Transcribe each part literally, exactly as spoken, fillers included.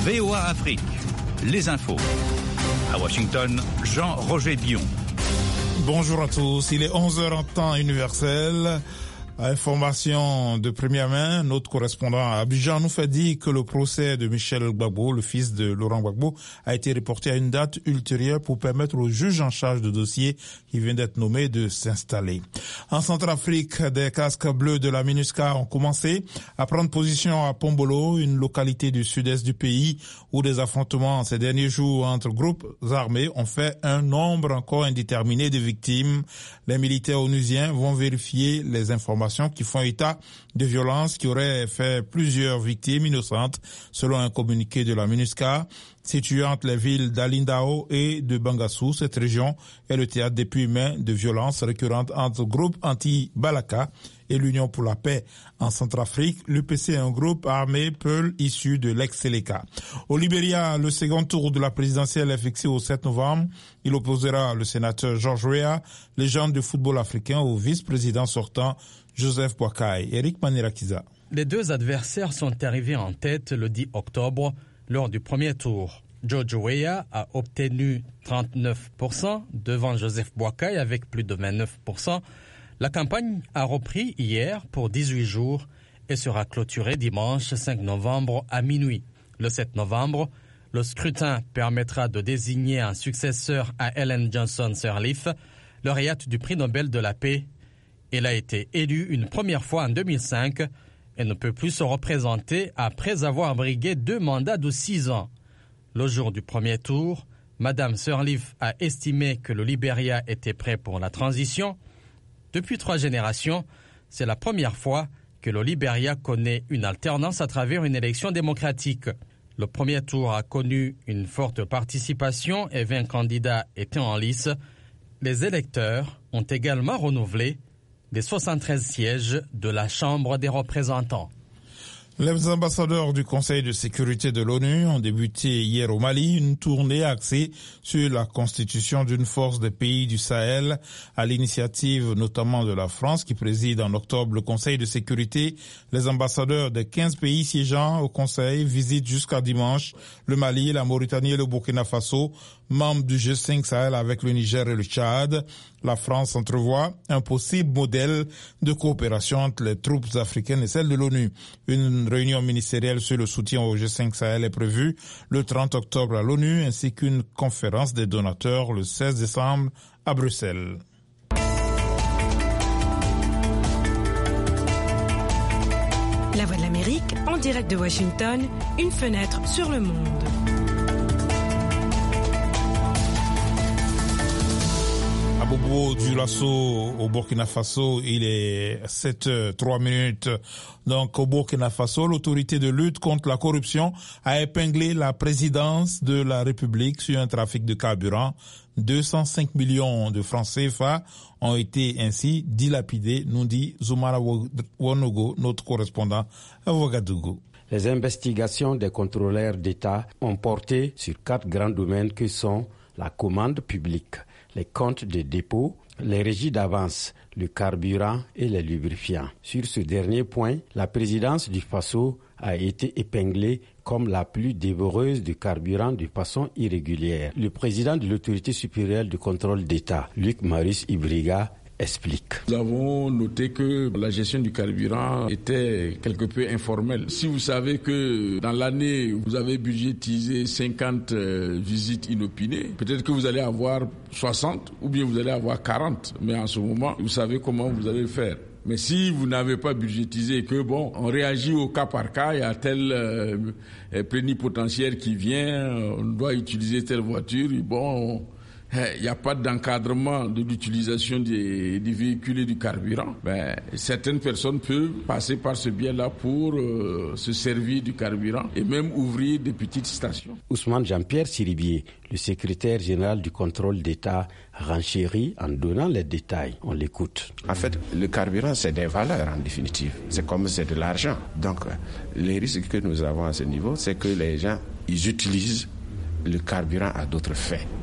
V O A Afrique, les infos. À Washington, Jean-Roger Bion. Bonjour à tous, il est onze heures en temps universel. Information de première main, notre correspondant à Abidjan nous fait dire que le procès de Michel Gbagbo, le fils de Laurent Gbagbo, a été reporté à une date ultérieure pour permettre au juge en charge de dossier qui vient d'être nommé de s'installer. En Centrafrique, des casques bleus de la MINUSCA ont commencé à prendre position à Pombolo, une localité du sud-est du pays où des affrontements ces derniers jours entre groupes armés ont fait un nombre encore indéterminé de victimes. Les militaires onusiens vont vérifier les informations qui font état de violences qui auraient fait plusieurs victimes innocentes, selon un communiqué de la MINUSCA. Située entre les villes d'Alindao et de Bangassou, cette région est le théâtre des puits humains de violences récurrentes entre groupes anti-Balaka et l'Union pour la paix. En Centrafrique, l'U P C est un groupe armé Peul issu de l'ex-Séléka. Au Libéria, le second tour de la présidentielle est fixé au sept novembre. Il opposera le sénateur George Weah, légende du football africain, au vice-président sortant Joseph Boakai. Eric Manirakiza. Les deux adversaires sont arrivés en tête le dix octobre lors du premier tour. George Weah a obtenu trente-neuf pour cent devant Joseph Boakai avec plus de vingt-neuf pour cent. La campagne a repris hier pour dix-huit jours et sera clôturée dimanche cinq novembre à minuit. Le sept novembre, le scrutin permettra de désigner un successeur à Ellen Johnson Sirleaf, lauréate du prix Nobel de la paix. Elle a été élue une première fois en deux mille cinq et ne peut plus se représenter après avoir brigué deux mandats de six ans. Le jour du premier tour, Madame Sirleaf a estimé que le Libéria était prêt pour la transition. Depuis trois générations, c'est la première fois que le Libéria connaît une alternance à travers une élection démocratique. Le premier tour a connu une forte participation et vingt candidats étaient en lice. Les électeurs ont également renouvelé les soixante-treize sièges de la Chambre des représentants. Les ambassadeurs du Conseil de sécurité de l'ONU ont débuté hier au Mali une tournée axée sur la constitution d'une force des pays du Sahel, à l'initiative notamment de la France qui préside en octobre le Conseil de sécurité. Les ambassadeurs des quinze pays siégeant au Conseil visitent jusqu'à dimanche le Mali, la Mauritanie et le Burkina Faso, membres du G cinq Sahel avec le Niger et le Tchad. La France entrevoit un possible modèle de coopération entre les troupes africaines et celles de l'ONU. Une réunion ministérielle sur le soutien au G cinq Sahel est prévue le trente octobre à l'ONU, ainsi qu'une conférence des donateurs le seize décembre à Bruxelles. La Voix de l'Amérique, en direct de Washington, une fenêtre sur le monde. À Bobo du Lasso, au Burkina Faso, il est sept heures trois minutes. Donc, au Burkina Faso, l'autorité de lutte contre la corruption a épinglé la présidence de la République sur un trafic de carburant. deux cent cinq millions de francs C F A ont été ainsi dilapidés, nous dit Zoumara Wonogo, notre correspondant à Ouagadougou. Les investigations des contrôleurs d'État ont porté sur quatre grands domaines que sont la commande publique, les comptes de dépôt, les régies d'avance, le carburant et les lubrifiants. Sur ce dernier point, la présidence du Faso a été épinglée comme la plus dévoreuse de carburant de façon irrégulière. Le président de l'autorité supérieure du contrôle d'État, Luc Maurice Ibriga, explique. Nous avons noté que la gestion du carburant était quelque peu informelle. Si vous savez que dans l'année, vous avez budgétisé cinquante euh, visites inopinées, peut-être que vous allez avoir soixante ou bien vous allez avoir quarante. Mais en ce moment, vous savez comment vous allez faire. Mais si vous n'avez pas budgétisé que bon, on réagit au cas par cas, il y a tel euh, plénipotentiaire qui vient, on doit utiliser telle voiture, et bon... On, il n'y a pas d'encadrement de l'utilisation des, des véhicules et du carburant. Ben, certaines personnes peuvent passer par ce biais-là pour euh, se servir du carburant et même ouvrir des petites stations. Ousmane Jean-Pierre Siribier, le secrétaire général du contrôle d'État, renchérit en donnant les détails. On l'écoute. En fait, le carburant, c'est des valeurs en définitive. C'est comme c'est de l'argent. Donc, les risques que nous avons à ce niveau, c'est que les gens, ils utilisent le carburant à d'autres fins.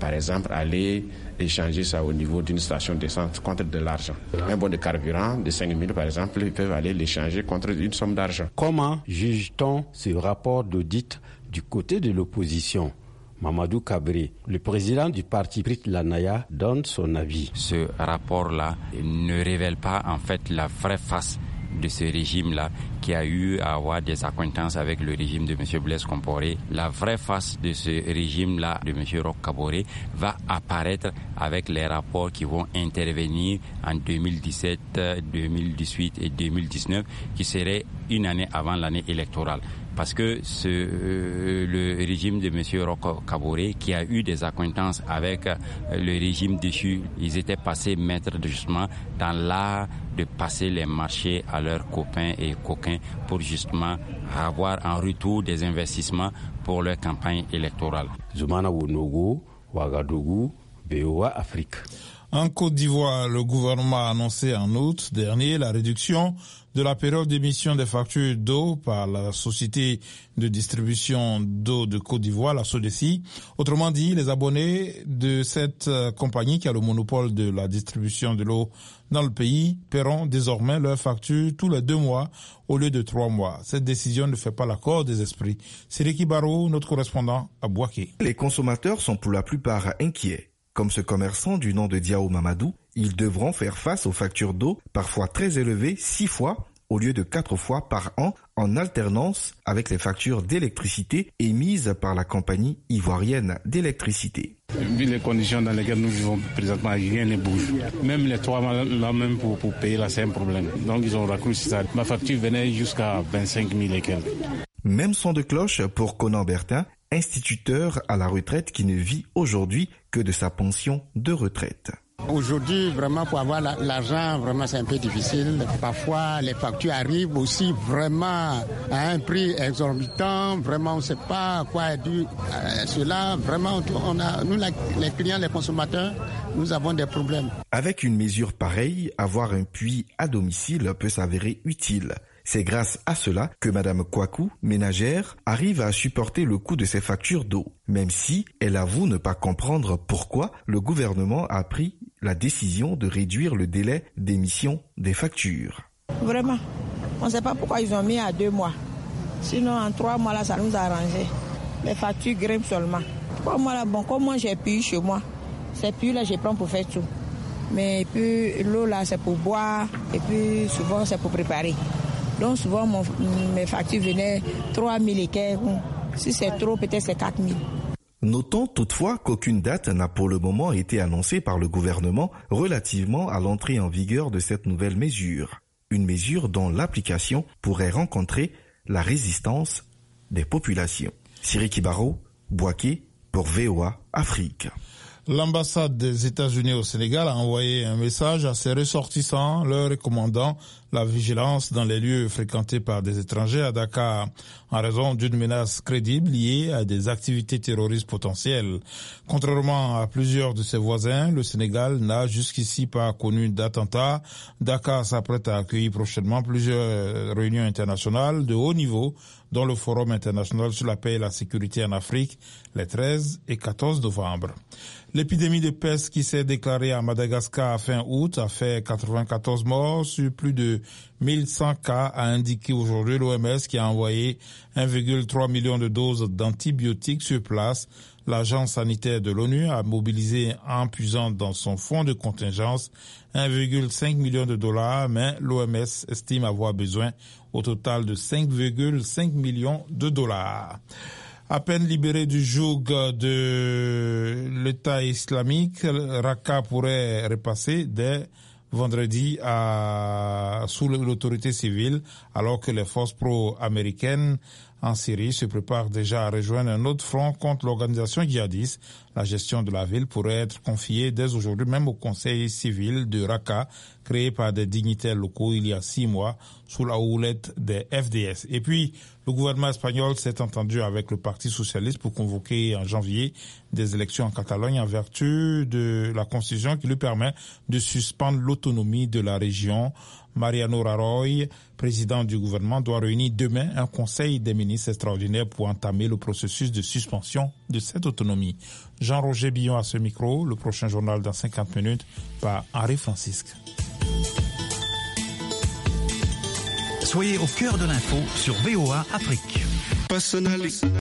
par exemple, aller échanger ça au niveau d'une station d'essence contre de l'argent. Un bon de carburant de cinq mille, par exemple, ils peuvent aller l'échanger contre une somme d'argent. Comment juge-t-on ce rapport d'audit du côté de l'opposition? Mamadou Kabré, le président du parti Prit Lanaya, donne son avis. Ce rapport-là ne révèle pas en fait la vraie face de ce régime-là qui a eu à avoir des accointances avec le régime de M. Blaise Compaoré. La vraie face de ce régime-là, de M. Roch Kaboré, va apparaître avec les rapports qui vont intervenir en deux mille dix-sept, deux mille dix-huit et deux mille dix-neuf, qui seraient une année avant l'année électorale. Parce que ce, euh, le régime de M. Roch Kaboré, qui a eu des accointances avec euh, le régime déchu, ils étaient passés maîtres de, justement dans l'art de passer les marchés à leurs copains et coquins pour justement avoir en retour des investissements pour leur campagne électorale. Zoumana Wonogo, Ouagadougou, V O A Afrique. En Côte d'Ivoire, le gouvernement a annoncé en août dernier la réduction de la période d'émission des factures d'eau par la société de distribution d'eau de Côte d'Ivoire, la SODECI. Autrement dit, les abonnés de cette compagnie qui a le monopole de la distribution de l'eau dans le pays paieront désormais leurs factures tous les deux mois au lieu de trois mois. Cette décision ne fait pas l'accord des esprits. Siriki Baro, notre correspondant à Bouaké. Les consommateurs sont pour la plupart inquiets. Comme ce commerçant du nom de Diao Mamadou, ils devront faire face aux factures d'eau, parfois très élevées, six fois au lieu de quatre fois par an, en alternance avec les factures d'électricité émises par la compagnie ivoirienne d'électricité. Vu les conditions dans lesquelles nous vivons présentement, rien ne bouge. Même les trois mois là même pour, pour payer là, c'est un problème. Donc ils ont raccourci ça. Ma facture venait jusqu'à vingt-cinq mille et quelques. Même son de cloche pour Conan Bertin, instituteur à la retraite qui ne vit aujourd'hui que de sa pension de retraite. Aujourd'hui, vraiment, pour avoir l'argent, vraiment, c'est un peu difficile. Parfois, les factures arrivent aussi vraiment à un prix exorbitant. Vraiment, on ne sait pas à quoi est dû euh, cela. Vraiment, on a, nous, les clients, les consommateurs, nous avons des problèmes. Avec une mesure pareille, avoir un puits à domicile peut s'avérer utile. C'est grâce à cela que Madame Kwaku, ménagère, arrive à supporter le coût de ses factures d'eau, même si elle avoue ne pas comprendre pourquoi le gouvernement a pris la décision de réduire le délai d'émission des factures. Vraiment, on ne sait pas pourquoi ils ont mis à deux mois. Sinon, en trois mois, là, ça nous a arrangé. Les factures grimpent seulement. Trois mois, là, bon, comme moi, j'ai pu chez moi. Ces puits, là, je prends pour faire tout. Mais puis, l'eau, là, c'est pour boire. Et puis, souvent, c'est pour préparer. Donc souvent, mon, mes factures venaient trois mille et quelques. Si c'est trop, peut-être c'est quatre mille. Notons toutefois qu'aucune date n'a pour le moment été annoncée par le gouvernement relativement à l'entrée en vigueur de cette nouvelle mesure. Une mesure dont l'application pourrait rencontrer la résistance des populations. Siriki Baro, Bouaké, pour V O A Afrique. L'ambassade des États-Unis au Sénégal a envoyé un message à ses ressortissants leur recommandant la vigilance dans les lieux fréquentés par des étrangers à Dakar en raison d'une menace crédible liée à des activités terroristes potentielles. Contrairement à plusieurs de ses voisins, le Sénégal n'a jusqu'ici pas connu d'attentat. Dakar s'apprête à accueillir prochainement plusieurs réunions internationales de haut niveau, dont le Forum international sur la paix et la sécurité en Afrique les treize et quatorze novembre. L'épidémie de peste qui s'est déclarée à Madagascar à fin août a fait quatre-vingt-quatorze morts sur plus de mille cent cas, a indiqué aujourd'hui l'O M S qui a envoyé un virgule trois million de doses d'antibiotiques sur place. L'agence sanitaire de l'ONU a mobilisé en puisant dans son fonds de contingence un virgule cinq million de dollars, mais l'O M S estime avoir besoin au total de cinq virgule cinq millions de dollars. À peine libéré du joug de l'État islamique, Raqqa pourrait repasser dès vendredi à, sous l'autorité civile, alors que les forces pro-américaines en Syrie se préparent déjà à rejoindre un autre front contre l'organisation djihadiste. La gestion de la ville pourrait être confiée dès aujourd'hui même au conseil civil de Raqqa, créé par des dignitaires locaux il y a six mois, sous la houlette des F D S. Et puis, Le gouvernement espagnol s'est entendu avec le Parti socialiste pour convoquer en janvier des élections en Catalogne en vertu de la constitution qui lui permet de suspendre l'autonomie de la région. Mariano Rajoy, président du gouvernement, doit réunir demain un conseil des ministres extraordinaire pour entamer le processus de suspension de cette autonomie. Jean-Roger Billon à ce micro, le prochain journal dans cinquante minutes par Henri Francisque. Soyez au cœur de l'info sur V O A Afrique.